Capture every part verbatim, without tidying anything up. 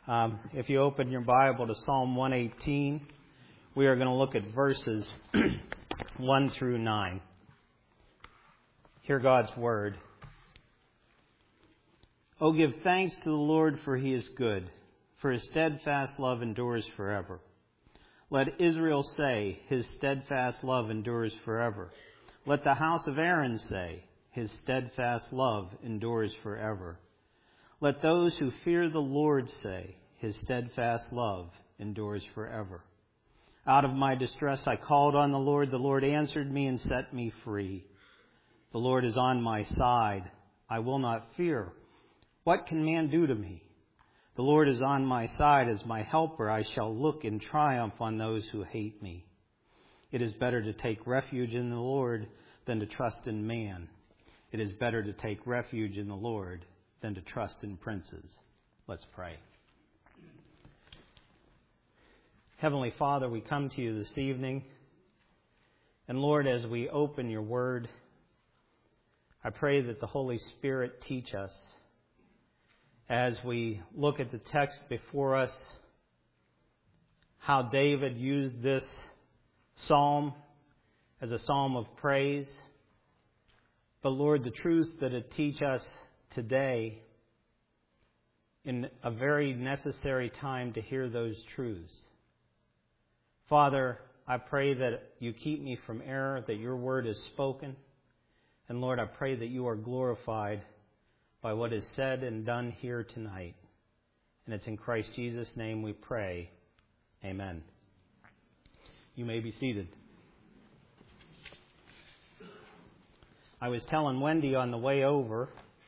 Um, if you open your Bible to Psalm one eighteen, we are going to look at verses one through nine. Hear God's word. Oh, give thanks to the Lord, for he is good, for his steadfast love endures forever. Let Israel say, his steadfast love endures forever. Let the house of Aaron say, his steadfast love endures forever. Let those who fear the Lord say, his steadfast love endures forever. Out of my distress I called on the Lord. The Lord answered me and set me free. The Lord is on my side. I will not fear. What can man do to me? The Lord is on my side as my helper. I shall look in triumph on those who hate me. It is better to take refuge in the Lord than to trust in man. It is better to take refuge in the Lord than to trust in princes. Let's pray. Heavenly Father, we come to you this evening. And Lord, as we open your word, I pray that the Holy Spirit teach us. As we look at the text before us, how David used this psalm as a psalm of praise. But Lord, the truth that it teaches us today in a very necessary time to hear those truths. Father, I pray that you keep me from error, that your word is spoken. And Lord, I pray that you are glorified by what is said and done here tonight. And it's in Christ Jesus' name we pray. Amen. You may be seated. I was telling Wendy on the way over,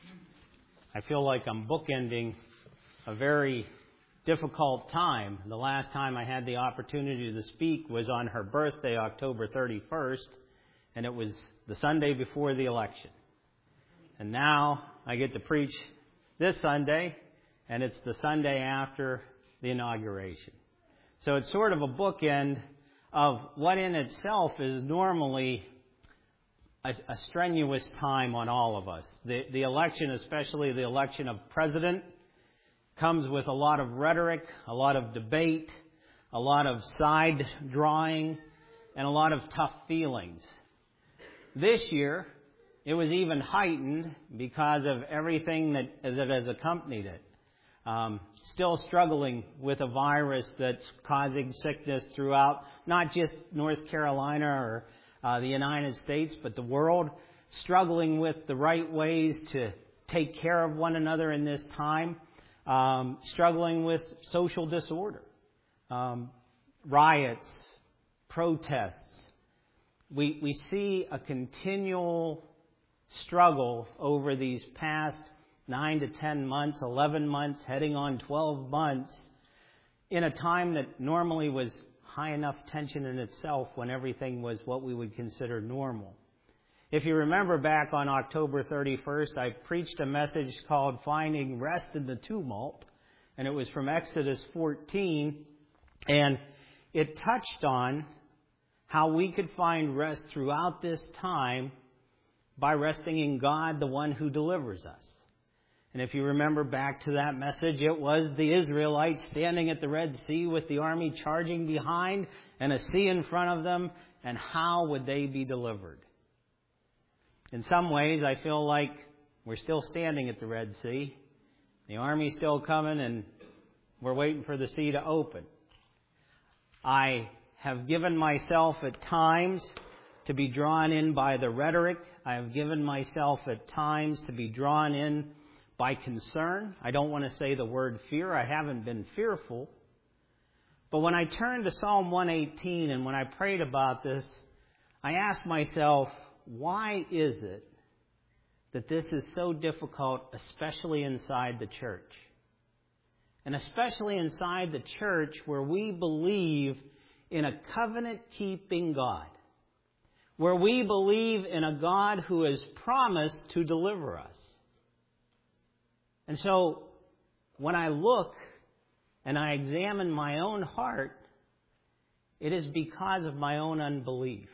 I feel like I'm bookending a very difficult time. The last time I had the opportunity to speak was on her birthday, October thirty-first, and it was the Sunday before the election. And now I get to preach this Sunday, and it's the Sunday after the inauguration. So it's sort of a bookend of what in itself is normally a, a strenuous time on all of us. The, the election, especially the election of president, comes with a lot of rhetoric, a lot of debate, a lot of side drawing, and a lot of tough feelings. This year, it was even heightened because of everything that, that has accompanied it. Um, still struggling with a virus that's causing sickness throughout, not just North Carolina or uh, the United States, but the world, struggling with the right ways to take care of one another in this time, um, struggling with social disorder, um, riots, protests. We, we see a continual struggle over these past nine to ten months, eleven months, heading on twelve months, in a time that normally was high enough tension in itself when everything was what we would consider normal. If you remember back on October thirty-first, I preached a message called Finding Rest in the Tumult, and it was from Exodus fourteen, and it touched on how we could find rest throughout this time by resting in God, the one who delivers us. And if you remember back to that message, it was the Israelites standing at the Red Sea with the army charging behind and a sea in front of them, and how would they be delivered? In some ways, I feel like we're still standing at the Red Sea. The army's still coming, and we're waiting for the sea to open. I have given myself at times to be drawn in by the rhetoric. I have given myself at times to be drawn in by concern. I don't want to say the word fear. I haven't been fearful. But when I turned to Psalm one eighteen and when I prayed about this, I asked myself, why is it that this is so difficult, especially inside the church? And especially inside the church where we believe in a covenant-keeping God, where we believe in a God who has promised to deliver us. And so when I look and I examine my own heart, it is because of my own unbelief.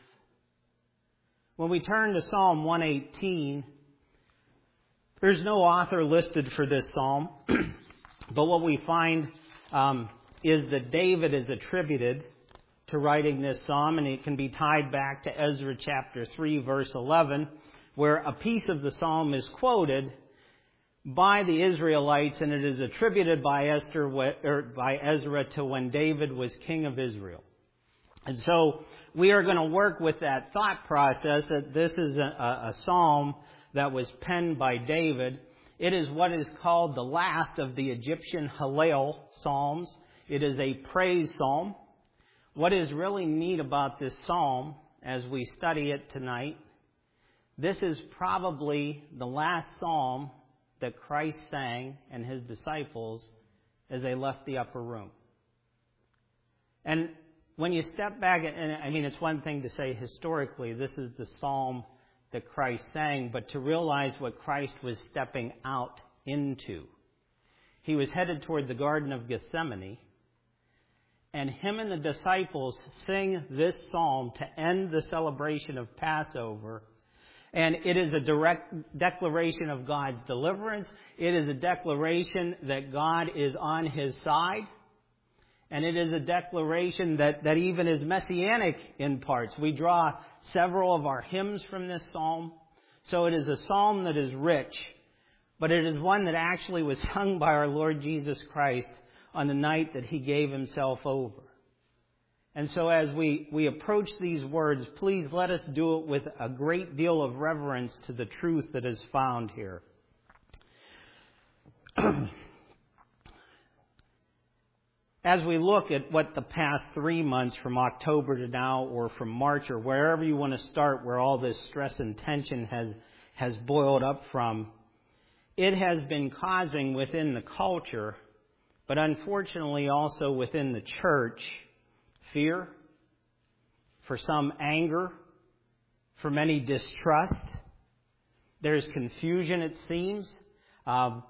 When we turn to Psalm one eighteen, there's no author listed for this psalm, but what we find um, is that David is attributed to writing this psalm, and it can be tied back to Ezra chapter three, verse eleven, where a piece of the psalm is quoted by the Israelites, and it is attributed by Esther or by Ezra to when David was king of Israel. And so we are going to work with that thought process that this is a, a, a psalm that was penned by David. It is what is called the last of the Egyptian Hallel psalms. It is a praise psalm. What is really neat about this psalm as we study it tonight, this is probably the last psalm that Christ sang and his disciples as they left the upper room. And when you step back, and I mean, it's one thing to say historically, this is the psalm that Christ sang, but to realize what Christ was stepping out into. He was headed toward the Garden of Gethsemane, and him and the disciples sing this psalm to end the celebration of Passover. And it is a direct declaration of God's deliverance. It is a declaration that God is on his side. And it is a declaration that, that even is messianic in parts. We draw several of our hymns from this psalm. So it is a psalm that is rich, but it is one that actually was sung by our Lord Jesus Christ on the night that he gave himself over. And so as we, we approach these words, please let us do it with a great deal of reverence to the truth that is found here. As we look at what the past three months from October to now, or from March, or wherever you want to start, where all this stress and tension has, has boiled up from, it has been causing within the culture, but unfortunately also within the church, fear, for some anger, for many distrust. There's confusion, it seems. Um,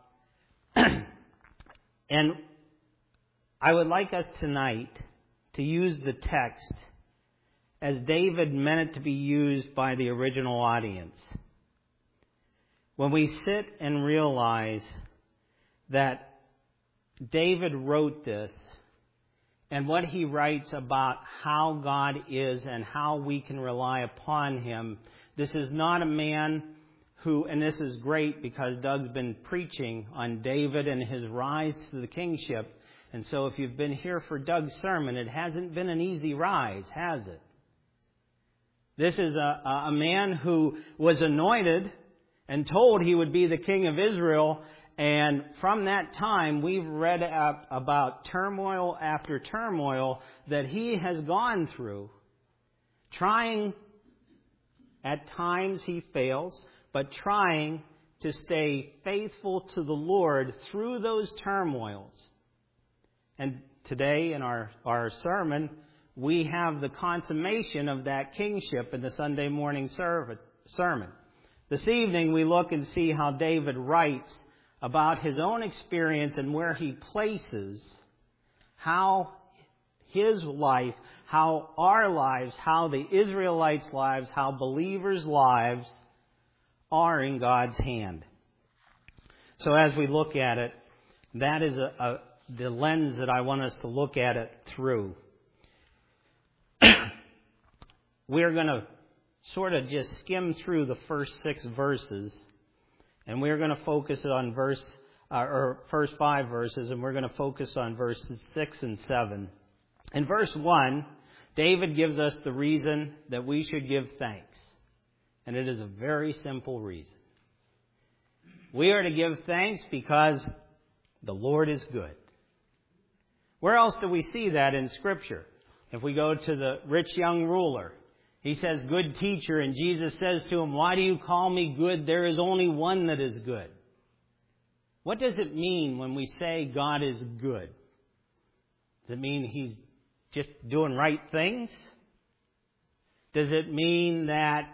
and I would like us tonight to use the text as David meant it to be used by the original audience. When we sit and realize that David wrote this, and what he writes about how God is and how we can rely upon him, this is not a man who, and this is great because Doug's been preaching on David and his rise to the kingship. And so if you've been here for Doug's sermon, it hasn't been an easy rise, has it? This is a, a man who was anointed and told he would be the king of Israel. And from that time, we've read about turmoil after turmoil that he has gone through. Trying, at times he fails, but trying to stay faithful to the Lord through those turmoils. And today in our, our sermon, we have the consummation of that kingship in the Sunday morning sermon. This evening we look and see how David writes about his own experience and where he places how his life, how our lives, how the Israelites' lives, how believers' lives are in God's hand. So as we look at it, that is a, a the lens that I want us to look at it through. We're going to sort of just skim through the first six verses, and we're going to focus on verse, uh, or first five verses, and we're going to focus on verses six and seven. In verse one, David gives us the reason that we should give thanks, and it is a very simple reason. We are to give thanks because the Lord is good. Where else do we see that in Scripture? If we go to the rich young ruler, he says, "Good teacher," and Jesus says to him, "Why do you call me good? There is only one that is good." What does it mean when we say God is good? Does it mean he's just doing right things? Does it mean that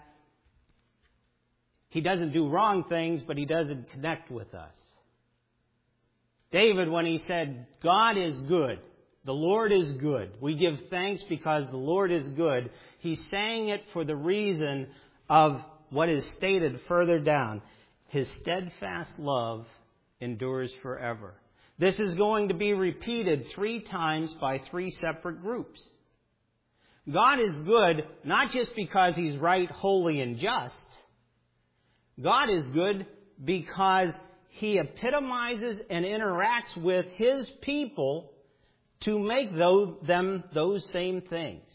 he doesn't do wrong things, but he doesn't connect with us? David, when he said, God is good, the Lord is good, we give thanks because the Lord is good, he's saying it for the reason of what is stated further down. His steadfast love endures forever. This is going to be repeated three times by three separate groups. God is good not just because He's right, holy, and just. God is good because He epitomizes and interacts with His people to make those, them those same things.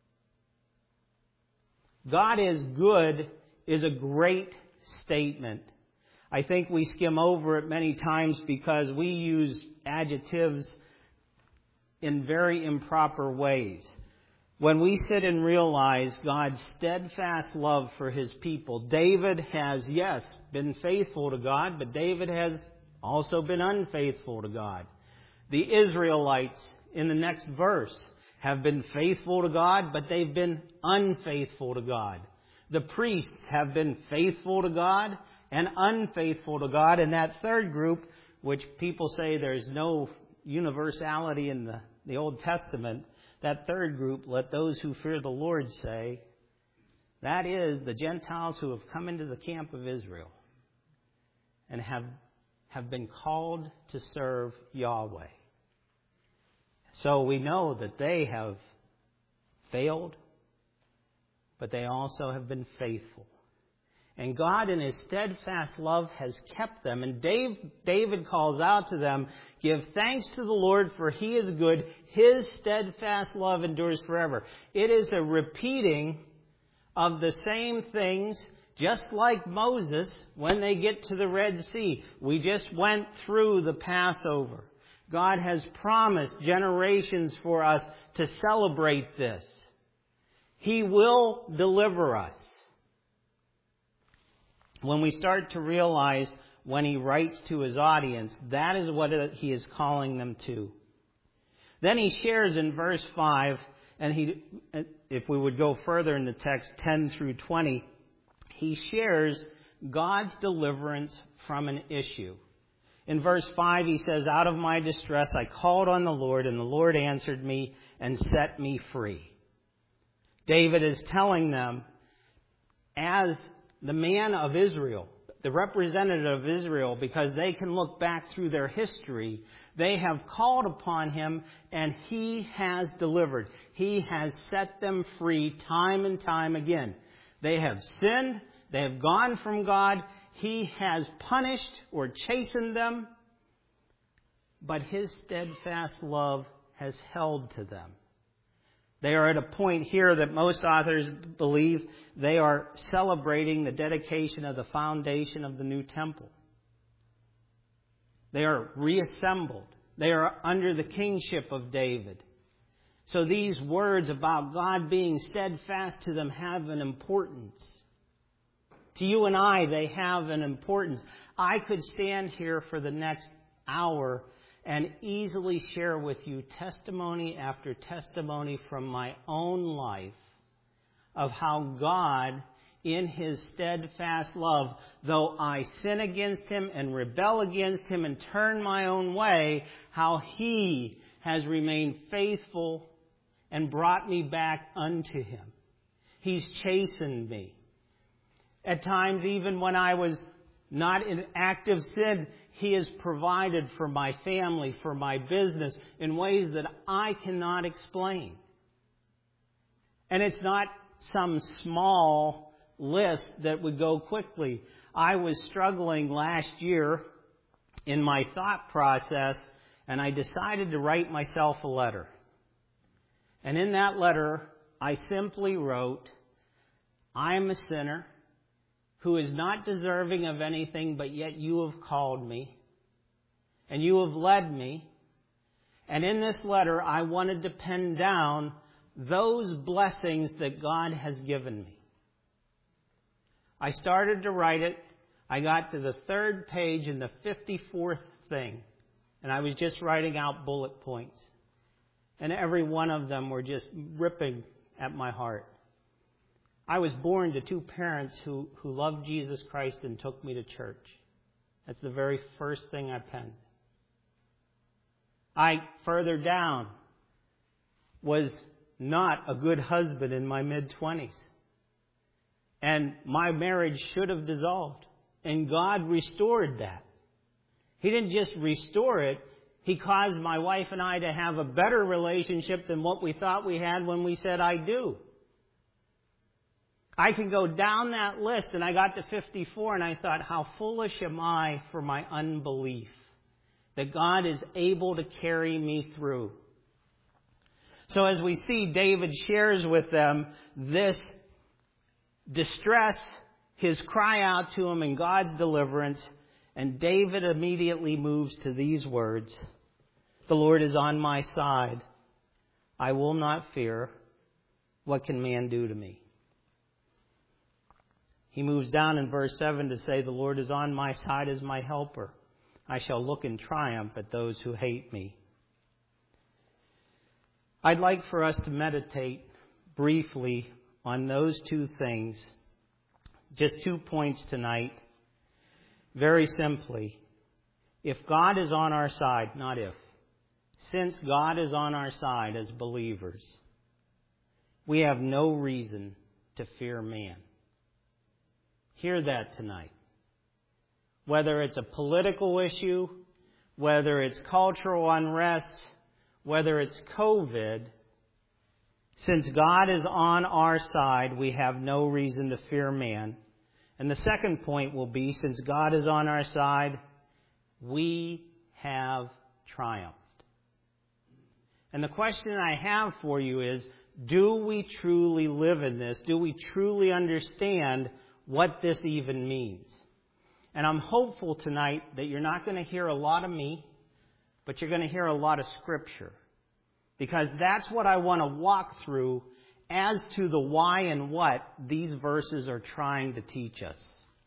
God is good is a great statement. I think we skim over it many times because we use adjectives in very improper ways. When we sit and realize God's steadfast love for His people, David has, yes, been faithful to God, but David has also been unfaithful to God. The Israelites, in the next verse, have been faithful to God, but they've been unfaithful to God. The priests have been faithful to God and unfaithful to God. And that third group, which people say there's no universality in the, the Old Testament, that third group, let those who fear the Lord say, that is the Gentiles who have come into the camp of Israel and have, have been called to serve Yahweh. So we know that they have failed, but they also have been faithful. And God in His steadfast love has kept them. And Dave, David calls out to them, give thanks to the Lord for He is good. His steadfast love endures forever. It is a repeating of the same things, just like Moses when they get to the Red Sea. We just went through the Passover. God has promised generations for us to celebrate this. He will deliver us. When we start to realize when He writes to His audience, that is what He is calling them to. Then He shares in verse five, and he, if we would go further in the text, ten through twenty, He shares God's deliverance from an issue. In verse five, He says, out of my distress I called on the Lord, and the Lord answered me and set me free. David is telling them, as the man of Israel, the representative of Israel, because they can look back through their history, they have called upon Him and He has delivered. He has set them free time and time again. They have sinned. They have gone from God. He has punished or chastened them. But His steadfast love has held to them. They are at a point here that most authors believe they are celebrating the dedication of the foundation of the new temple. They are reassembled. They are under the kingship of David. So these words about God being steadfast to them have an importance. To you and I, they have an importance. I could stand here for the next hour and easily share with you testimony after testimony from my own life of how God, in His steadfast love, though I sin against Him and rebel against Him and turn my own way, how He has remained faithful and brought me back unto Him. He's chastened me. At times, even when I was not in active sin, He has provided for my family, for my business, in ways that I cannot explain. And it's not some small list that would go quickly. I was struggling last year in my thought process, and I decided to write myself a letter. And in that letter, I simply wrote, I am a sinner who is not deserving of anything, but yet you have called me, and you have led me. And in this letter, I wanted to pen down those blessings that God has given me. I started to write it. I got to the third page in the fifty-fourth thing, and I was just writing out bullet points. And every one of them were just ripping at my heart. I was born to two parents who, who loved Jesus Christ and took me to church. That's the very first thing I penned. I, further down, was not a good husband in my mid-twenties. And my marriage should have dissolved. And God restored that. He didn't just restore it, He caused my wife and I to have a better relationship than what we thought we had when we said I do. I can go down that list, and I got to fifty-four, and I thought, how foolish am I for my unbelief that God is able to carry me through. So as we see, David shares with them this distress, his cry out to him, and God's deliverance. And David immediately moves to these words: the Lord is on my side. I will not fear. What can man do to me? He moves down in verse seven to say, the Lord is on my side as my helper. I shall look in triumph at those who hate me. I'd like for us to meditate briefly on those two things. Just two points tonight. Very simply, if God is on our side, not if, since God is on our side as believers, we have no reason to fear man. Hear that tonight. Whether it's a political issue, whether it's cultural unrest, whether it's COVID, since God is on our side, we have no reason to fear man. And the second point will be, since God is on our side, we have triumphed. And the question I have for you is, do we truly live in this? Do we truly understand what this even means? And I'm hopeful tonight that you're not going to hear a lot of me, but you're going to hear a lot of Scripture. Because that's what I want to walk through as to the why and what these verses are trying to teach us.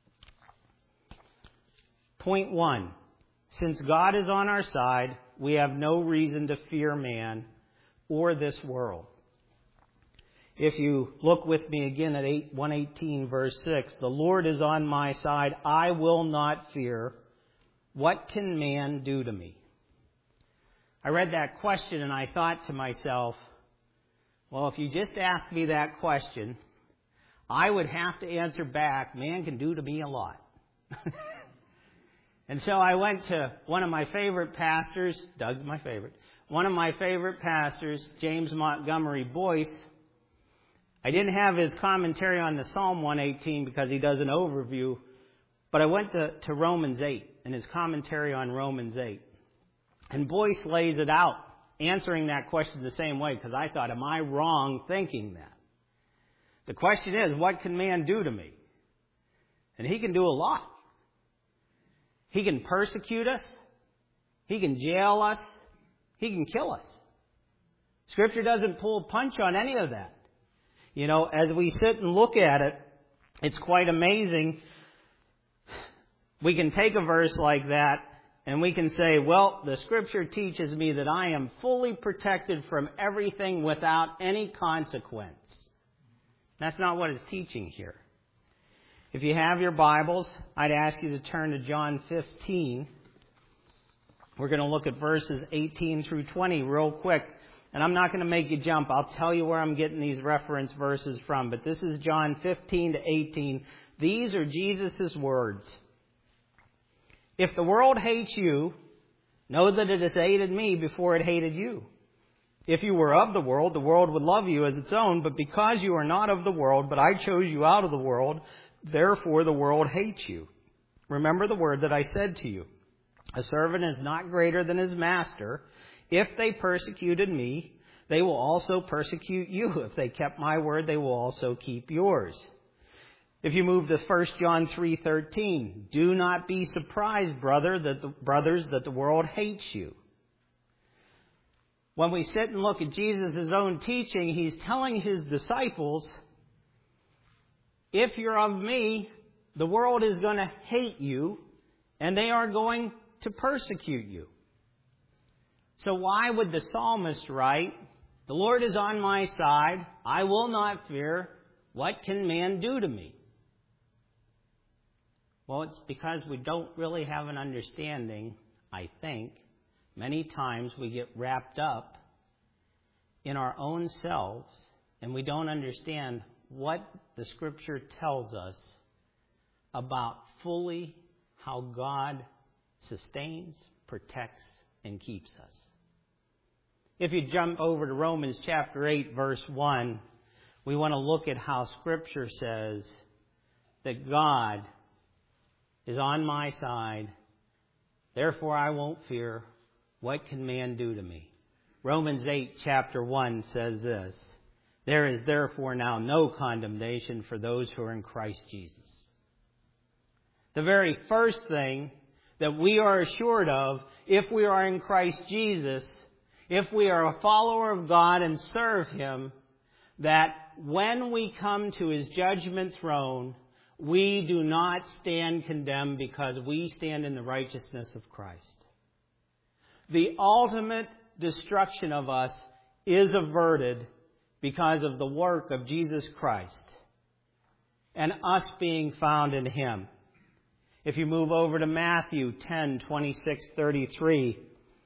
Point one. Since God is on our side, we have no reason to fear man or this world. If you look with me again at one eighteen verse six, the Lord is on my side, I will not fear. What can man do to me? I read that question and I thought to myself, well, if you just asked me that question, I would have to answer back, man can do to me a lot. And so I went to one of my favorite pastors, Doug's my favorite, one of my favorite pastors, James Montgomery Boyce. I didn't have his commentary on the Psalm one eighteen because he does an overview, but I went to, to Romans eight and his commentary on Romans eight. And Boyce lays it out, answering that question the same way, because I thought, am I wrong thinking that? The question is, what can man do to me? And he can do a lot. He can persecute us. He can jail us. He can kill us. Scripture doesn't pull a punch on any of that. You know, as we sit and look at it, it's quite amazing. We can take a verse like that and we can say, well, the Scripture teaches me that I am fully protected from everything without any consequence. That's not what it's teaching here. If you have your Bibles, I'd ask you to turn to John fifteen. We're going to look at verses eighteen through twenty real quick. And I'm not going to make you jump. I'll tell you where I'm getting these reference verses from. But this is John fifteen to eighteen. These are Jesus' words. If the world hates you, know that it has hated me before it hated you. If you were of the world, the world would love you as its own. But because you are not of the world, but I chose you out of the world, therefore the world hates you. Remember the word that I said to you. A servant is not greater than his master. If they persecuted me, they will also persecute you. If they kept my word, they will also keep yours. If you move to First John three thirteen, do not be surprised, brother, that the, brothers, that the world hates you. When we sit and look at Jesus' own teaching, he's telling his disciples, if you're of me, the world is going to hate you, and they are going to persecute you. So why would the psalmist write, the Lord is on my side, I will not fear, what can man do to me? Well, it's because we don't really have an understanding, I think. Many times we get wrapped up in our own selves and we don't understand what the Scripture tells us about fully how God sustains, protects, and keeps us. If you jump over to Romans chapter eight, verse one, we want to look at how Scripture says that God is on my side, therefore I won't fear. What can man do to me? Romans eight, chapter one says this: there is therefore now no condemnation for those who are in Christ Jesus. The very first thing that we are assured of, if we are in Christ Jesus, if we are a follower of God and serve Him, that when we come to His judgment throne, we do not stand condemned because we stand in the righteousness of Christ. The ultimate destruction of us is averted because of the work of Jesus Christ and us being found in Him. If you move over to Matthew ten, twenty-six, thirty-three,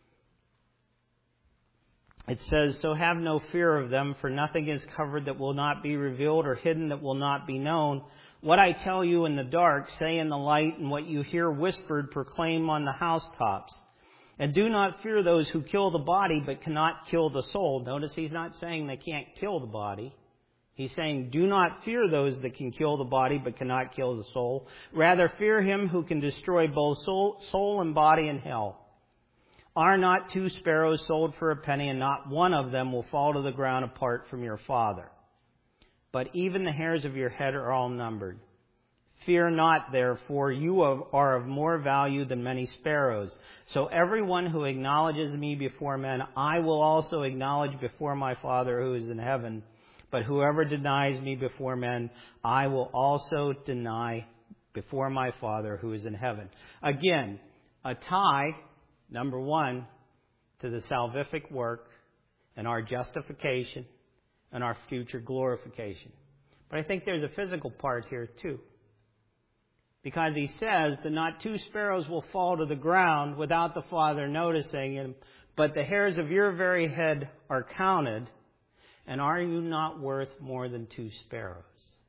it says, so have no fear of them, for nothing is covered that will not be revealed, or hidden that will not be known. What I tell you in the dark, say in the light, and what you hear whispered, proclaim on the housetops. And do not fear those who kill the body, but cannot kill the soul. Notice he's not saying they can't kill the body. He's saying, do not fear those that can kill the body, but cannot kill the soul. Rather, fear him who can destroy both soul, soul and body in hell. Are not two sparrows sold for a penny, and not one of them will fall to the ground apart from your Father? But even the hairs of your head are all numbered. Fear not, therefore, you are of more value than many sparrows. So everyone who acknowledges me before men, I will also acknowledge before my Father who is in heaven. But whoever denies me before men, I will also deny before my Father who is in heaven. Again, a tie, number one, to the salvific work and our justification and our future glorification. But I think there's a physical part here too. Because he says that not two sparrows will fall to the ground without the Father noticing him, but the hairs of your very head are counted. And are you not worth more than two sparrows?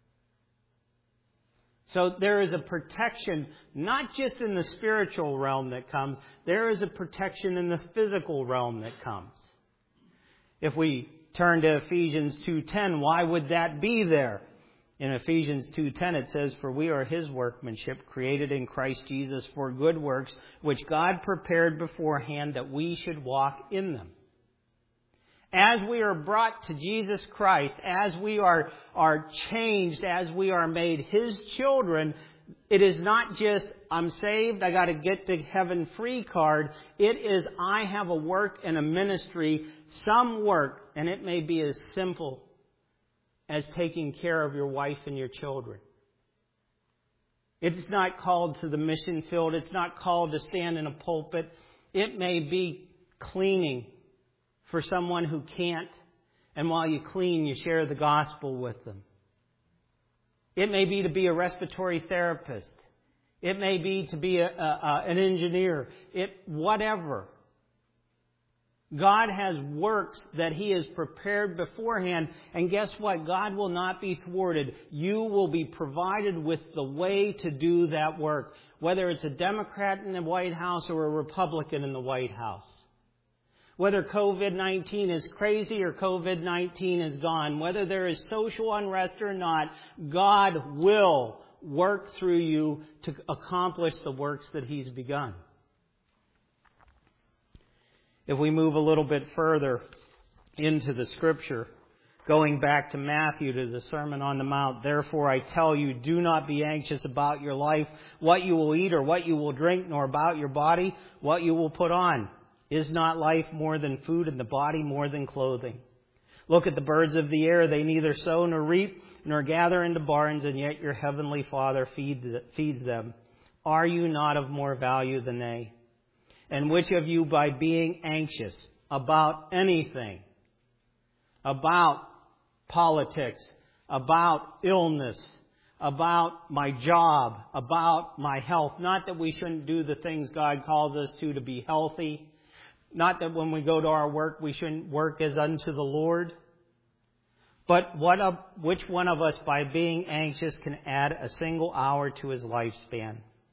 So there is a protection, not just in the spiritual realm that comes, there is a protection in the physical realm that comes. If we turn to Ephesians two ten, why would that be there? In Ephesians two ten it says, for we are His workmanship, created in Christ Jesus for good works, which God prepared beforehand that we should walk in them. As we are brought to Jesus Christ, as we are, are changed, as we are made His children, it is not just, I'm saved, I got to get to heaven free card. It is, I have a work and a ministry, some work, and it may be as simple as taking care of your wife and your children. It's not called to the mission field. It's not called to stand in a pulpit. It may be cleaning for someone who can't, and while you clean, you share the gospel with them. It may be to be a respiratory therapist. It may be to be a, a, an engineer. It, whatever. God has works that He has prepared beforehand, and guess what? God will not be thwarted. You will be provided with the way to do that work, whether it's a Democrat in the White House or a Republican in the White House. Whether covid nineteen is crazy or covid nineteen is gone, whether there is social unrest or not, God will work through you to accomplish the works that He's begun. If we move a little bit further into the Scripture, going back to Matthew, to the Sermon on the Mount, therefore I tell you, do not be anxious about your life, what you will eat or what you will drink, nor about your body, what you will put on. Is not life more than food, and the body more than clothing? Look at the birds of the air. They neither sow nor reap nor gather into barns, and yet your heavenly Father feeds them. Are you not of more value than they? And which of you, by being anxious about anything, about politics, about illness, about my job, about my health, not that we shouldn't do the things God calls us to to be healthy, not that when we go to our work we shouldn't work as unto the Lord, but what of, which one of us, by being anxious, can add a single hour to his lifespan?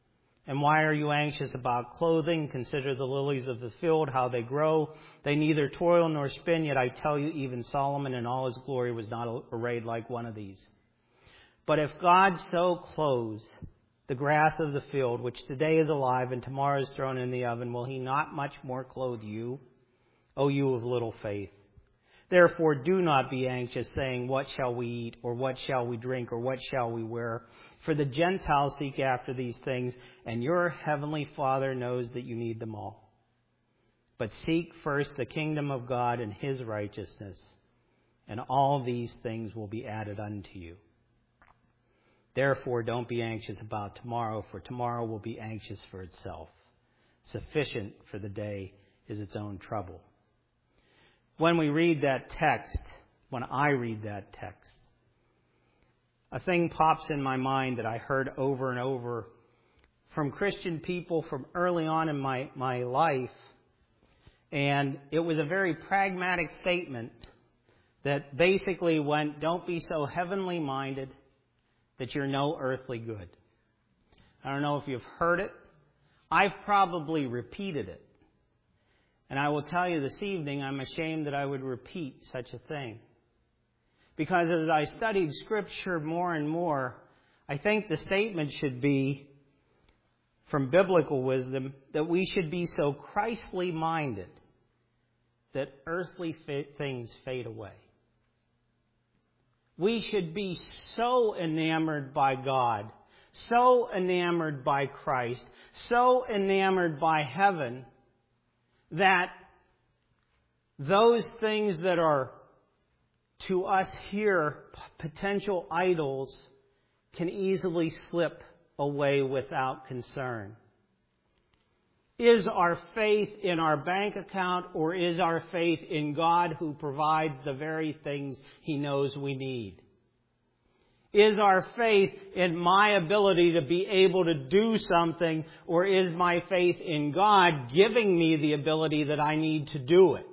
And why are you anxious about clothing? Consider the lilies of the field, how they grow. They neither toil nor spin, yet I tell you, even Solomon in all his glory was not arrayed like one of these. But if God so clothes the grass of the field, which today is alive and tomorrow is thrown in the oven, will he not much more clothe you, O you of little faith? Therefore do not be anxious, saying, what shall we eat, or what shall we drink, or what shall we wear? For the Gentiles seek after these things, and your heavenly Father knows that you need them all. But seek first the kingdom of God and his righteousness, and all these things will be added unto you. Therefore don't be anxious about tomorrow, for tomorrow will be anxious for itself. Sufficient for the day is its own trouble. When we read that text, when I read that text, a thing pops in my mind that I heard over and over from Christian people from early on in my, my life. And it was a very pragmatic statement that basically went, don't be so heavenly minded that you're no earthly good. I don't know if you've heard it. I've probably repeated it. And I will tell you this evening, I'm ashamed that I would repeat such a thing. Because as I studied Scripture more and more, I think the statement should be, from biblical wisdom, that we should be so Christly minded that earthly things fade away. We should be so enamored by God, so enamored by Christ, so enamored by heaven, that those things that are to us here potential idols can easily slip away without concern. Is our faith in our bank account, or is our faith in God who provides the very things he knows we need? Is our faith in my ability to be able to do something, or is my faith in God giving me the ability that I need to do it?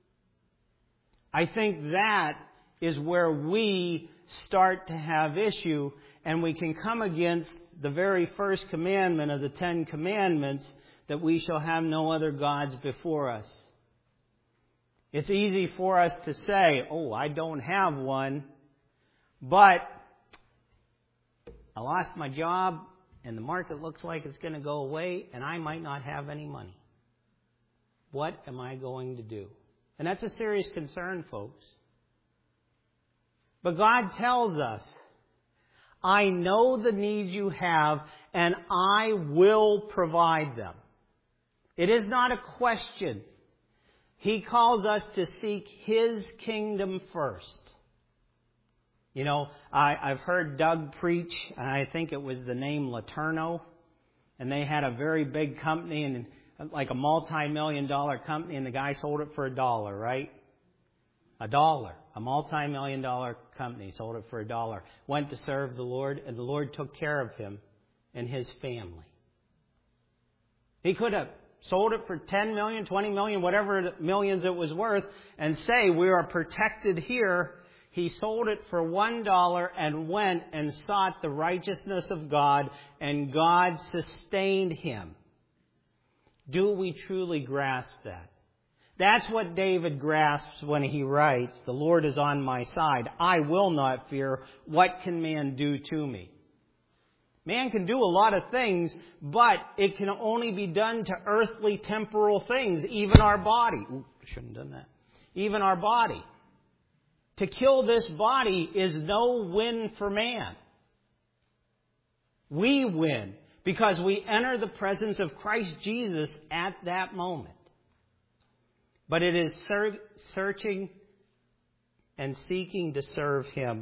I think that is where we start to have issue, and we can come against the very first commandment of the Ten Commandments, that we shall have no other gods before us. It's easy for us to say, oh, I don't have one, but I lost my job and the market looks like it's going to go away and I might not have any money. What am I going to do? And that's a serious concern, folks. But God tells us, I know the needs you have and I will provide them. It is not a question. He calls us to seek his kingdom first. You know, I, I've heard Doug preach, and I think it was the name Laterno, and they had a very big company, and like a multi-million dollar company, and the guy sold it for a dollar, right? A dollar. A multi-million dollar company sold it for a dollar. Went to serve the Lord, and the Lord took care of him and his family. He could have sold it for ten million, twenty million, whatever millions it was worth, and say, we are protected here. He sold it for one dollar and went and sought the righteousness of God, and God sustained him. Do we truly grasp that? That's what David grasps when he writes, the Lord is on my side. I will not fear. What can man do to me? Man can do a lot of things, but it can only be done to earthly, temporal things, even our body. Ooh, I shouldn't have done that. Even our body. To kill this body is no win for man. We win because we enter the presence of Christ Jesus at that moment. But it is ser- searching and seeking to serve him.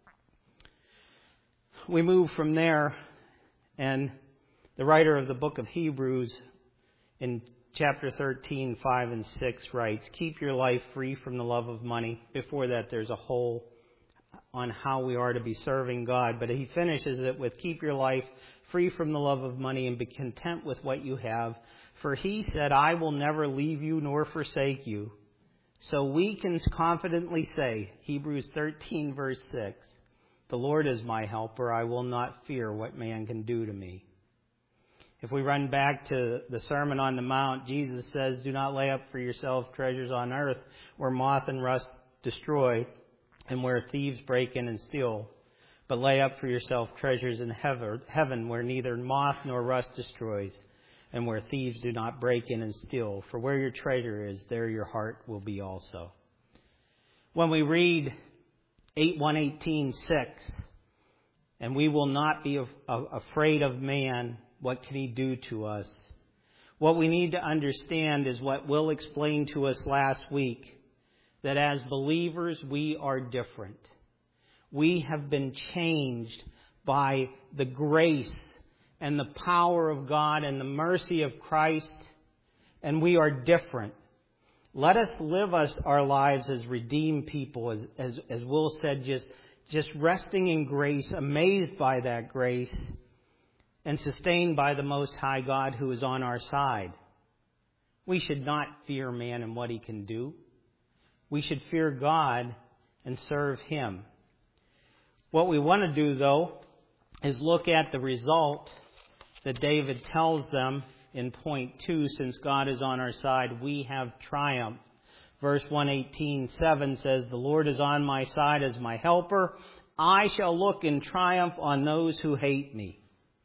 We move from there, and the writer of the book of Hebrews in chapter thirteen, five and six writes, keep your life free from the love of money. Before that, there's a whole on how we are to be serving God. But he finishes it with, keep your life free from the love of money and be content with what you have. For he said, I will never leave you nor forsake you. So we can confidently say, Hebrews thirteen, verse six, the Lord is my helper. I will not fear what man can do to me. If we run back to the Sermon on the Mount, Jesus says, "Do not lay up for yourself treasures on earth where moth and rust destroy and where thieves break in and steal. But lay up for yourself treasures in heaven where neither moth nor rust destroys and where thieves do not break in and steal. For where your treasure is, there your heart will be also." When we read one eighteen six, "And we will not be afraid of man, what can he do to us?" What we need to understand is what Will explained to us last week, that as believers we are different. We have been changed by the grace and the power of God and the mercy of Christ, and we are different. Let us live us our lives as redeemed people, as, as, as Will said, just, just resting in grace, amazed by that grace, and sustained by the Most High God who is on our side. We should not fear man and what he can do. We should fear God and serve him. What we want to do, though, is look at the result that David tells them in point two. Since God is on our side, we have triumph. Verse one eighteen seven says, "The Lord is on my side as my helper. I shall look in triumph on those who hate me."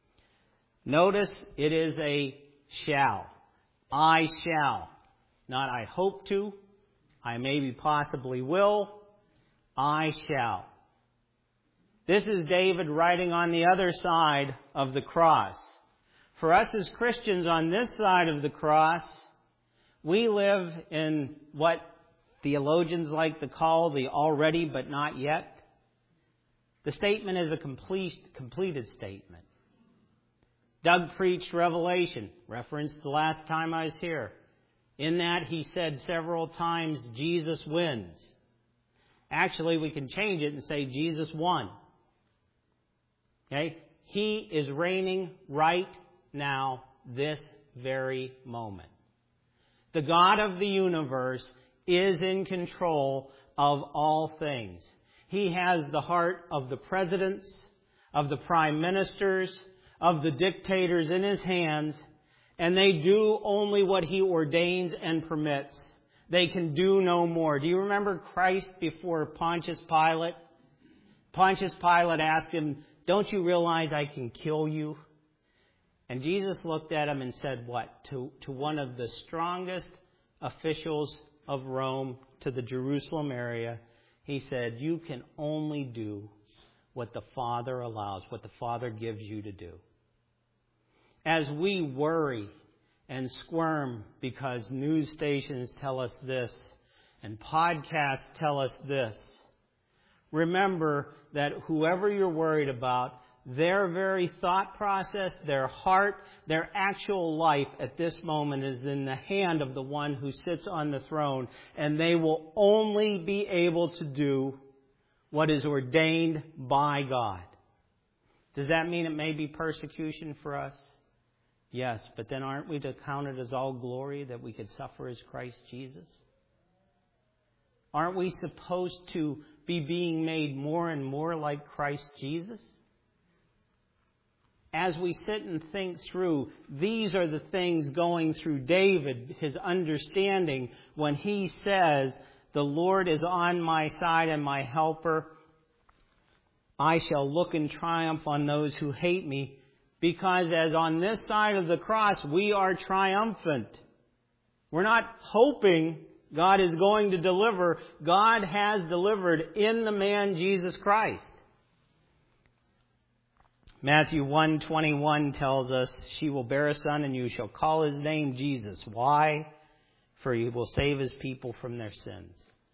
Notice it is a shall. I shall. Not I hope to. I maybe possibly will. I shall. This is David writing on the other side of the cross. For us as Christians on this side of the cross, we live in what theologians like to call the already but not yet. The statement is a complete, completed statement. Doug preached Revelation, referenced the last time I was here. In that he said several times, Jesus wins. Actually, we can change it and say Jesus won. Okay? He is reigning right now, this very moment. The God of the universe is in control of all things. He has the heart of the presidents, of the prime ministers, of the dictators in his hands, and they do only what he ordains and permits. They can do no more. Do you remember Christ before Pontius Pilate? Pontius Pilate asked him, "Don't you realize I can kill you?" And Jesus looked at him and said what? To, to one of the strongest officials of Rome, to the Jerusalem area, he said, "You can only do what the Father allows, what the Father gives you to do." As we worry and squirm because news stations tell us this and podcasts tell us this, remember that whoever you're worried about, their very thought process, their heart, their actual life at this moment is in the hand of the one who sits on the throne, and they will only be able to do what is ordained by God. Does that mean it may be persecution for us? Yes, but then aren't we to count it as all glory that we could suffer as Christ Jesus? Aren't we supposed to be being made more and more like Christ Jesus? As we sit and think through, these are the things going through David, his understanding, when he says, "The Lord is on my side and my helper. I shall look in triumph on those who hate me." Because as on this side of the cross, we are triumphant. We're not hoping God is going to deliver. God has delivered in the man Jesus Christ. Matthew one twenty-one tells us, "She will bear a son and you shall call his name Jesus." Why? For he will save his people from their sins.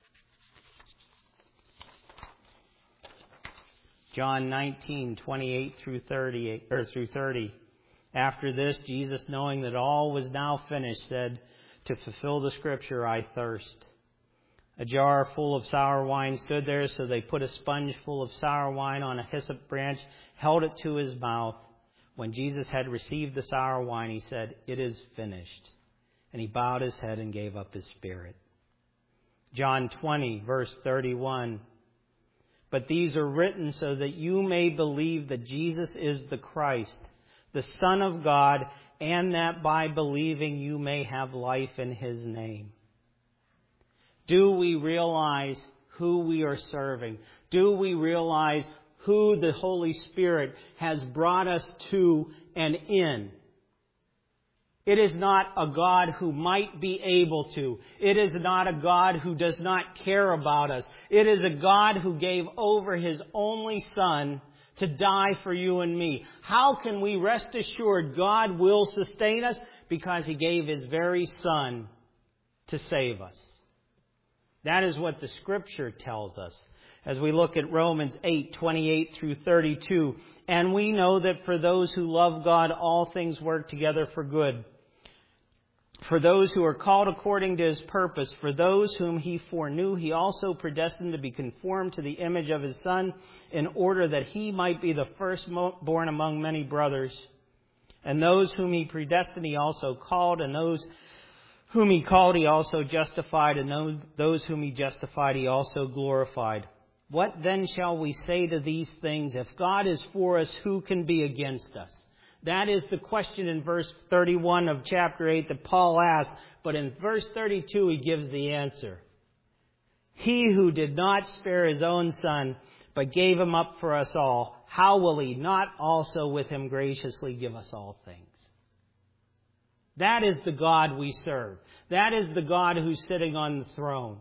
John nineteen twenty-eight through thirty, or through thirty. After this, Jesus, knowing that all was now finished, said, "To fulfill the scripture, I thirst." A jar full of sour wine stood there, so they put a sponge full of sour wine on a hyssop branch, held it to his mouth. When Jesus had received the sour wine, he said, "It is finished." And he bowed his head and gave up his spirit. John twenty, verse thirty-one. "But these are written so that you may believe that Jesus is the Christ, the Son of God, and that by believing you may have life in His name. Do we realize who we are serving? Do we realize who the Holy Spirit has brought us to and in? It is not a God who might be able to. It is not a God who does not care about us. It is a God who gave over His only Son to die for you and me. How can we rest assured God will sustain us? Because He gave His very Son to save us. That is what the Scripture tells us. As we look at Romans eight, twenty-eight through thirty-two, and we know that for those who love God, all things work together for good. For those who are called according to His purpose, for those whom He foreknew, He also predestined to be conformed to the image of His Son, in order that He might be the firstborn among many brothers. And those whom He predestined, He also called, and those whom He called, He also justified, and those whom He justified, He also glorified. What then shall we say to these things? If God is for us, who can be against us? That is the question in verse thirty-one of chapter eight that Paul asked. But in verse thirty-two, he gives the answer. He who did not spare His own Son, but gave Him up for us all, how will He not also with Him graciously give us all things? That is the God we serve. That is the God who's sitting on the throne.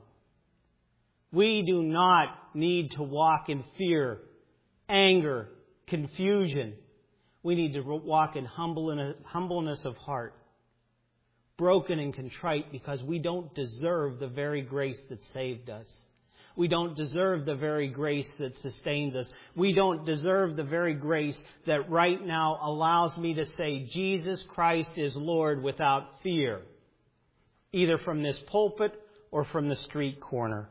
We do not need to walk in fear, anger, confusion. We need to walk in humbleness of heart, broken and contrite, because we don't deserve the very grace that saved us. We don't deserve the very grace that sustains us. We don't deserve the very grace that right now allows me to say Jesus Christ is Lord without fear, either from this pulpit or from the street corner.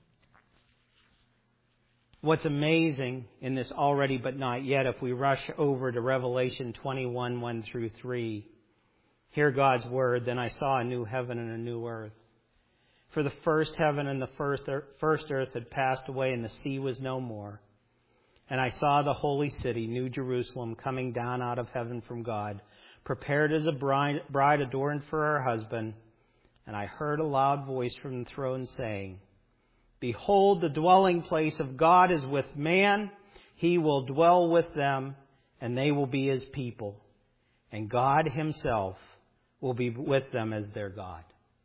What's amazing in this already but not yet, if we rush over to Revelation twenty-one, one through three, hear God's word, then I saw a new heaven and a new earth. For the first heaven and the first first earth had passed away, and the sea was no more. And I saw the holy city, New Jerusalem, coming down out of heaven from God, prepared as a bride, bride adorned for her husband. And I heard a loud voice from the throne saying, Behold, the dwelling place of God is with man. He will dwell with them, and they will be His people. And God Himself will be with them as their God.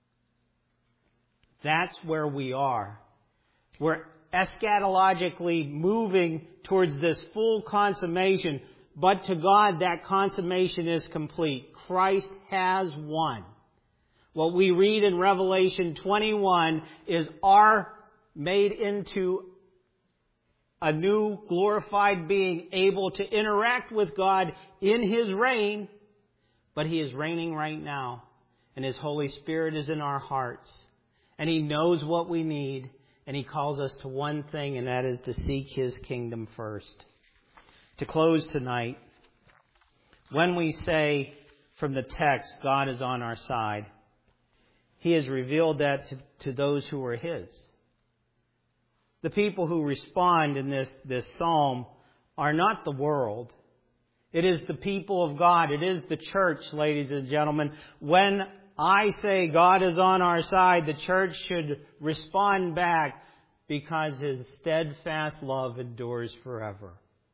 That's where we are. We're eschatologically moving towards this full consummation, but to God that consummation is complete. Christ has won. What we read in Revelation twenty-one is our made into a new glorified being, able to interact with God in His reign, but He is reigning right now, and His Holy Spirit is in our hearts, and He knows what we need, and He calls us to one thing, and that is to seek His kingdom first. To close tonight, when we say from the text, God is on our side, He has revealed that to, to those who are His. The people who respond in this, this psalm are not the world. It is the people of God. It is the church, ladies and gentlemen. When I say God is on our side, the church should respond back, because His steadfast love endures forever.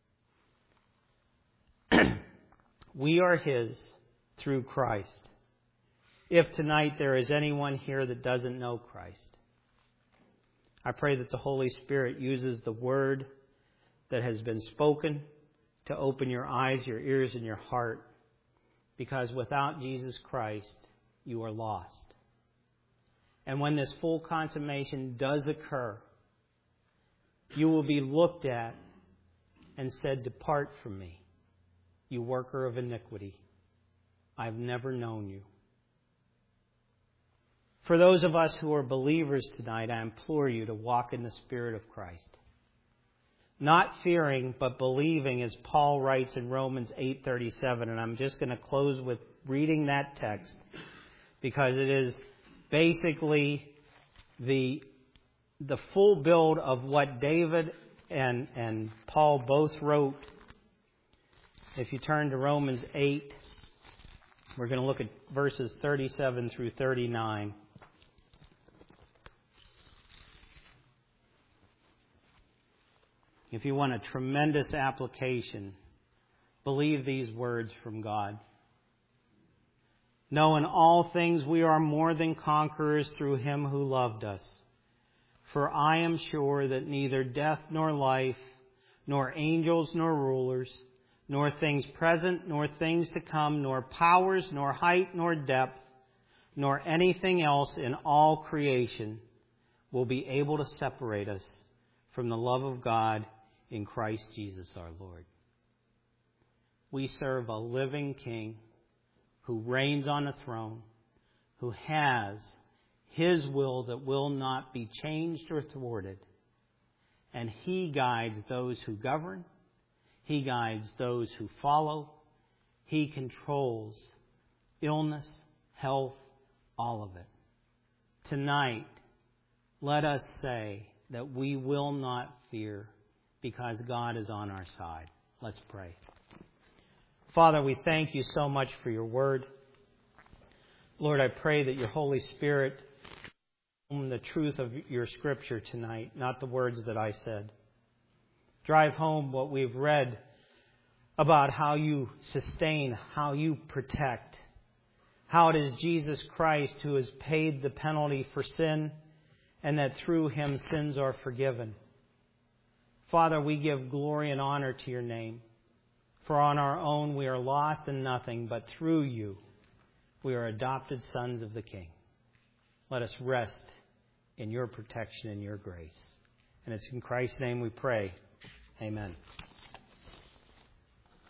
We are His through Christ. If tonight there is anyone here that doesn't know Christ, I pray that the Holy Spirit uses the word that has been spoken to open your eyes, your ears, and your heart. Because without Jesus Christ, you are lost. And when this full consummation does occur, you will be looked at and said, Depart from me, you worker of iniquity. I've never known you. For those of us who are believers tonight, I implore you to walk in the Spirit of Christ. Not fearing, but believing, as Paul writes in Romans eight thirty-seven. And I'm just going to close with reading that text, because it is basically the, the full build of what David and, and Paul both wrote. If you turn to Romans eight, We're going to look at verses thirty-seven through thirty-nine. If you want a tremendous application, believe these words from God. No, in all things we are more than conquerors through Him who loved us. For I am sure that neither death nor life, nor angels nor rulers, nor things present nor things to come, nor powers, nor height, nor depth, nor anything else in all creation will be able to separate us from the love of God in Christ Jesus our Lord. We serve a living King who reigns on a throne, who has His will that will not be changed or thwarted. And He guides those who govern. He guides those who follow. He controls illness, health, all of it. Tonight, let us say that we will not fear because God is on our side. Let's pray. Father, we thank You so much for Your word. Lord, I pray that Your Holy Spirit the truth of Your Scripture tonight, not the words that I said. Drive home what we've read about how You sustain, how You protect, how it is Jesus Christ who has paid the penalty for sin, and that through Him sins are forgiven. Father, we give glory and honor to Your name. For on our own we are lost and nothing, but through You we are adopted sons of the King. Let us rest in Your protection and Your grace. And it's in Christ's name we pray. Amen.